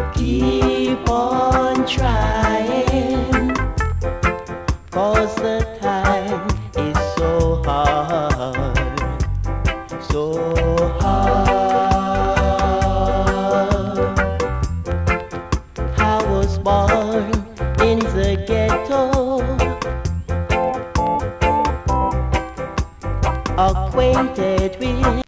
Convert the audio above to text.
Keep on trying, 'cause the time is so hard, so hard. I was born in the ghetto, acquainted with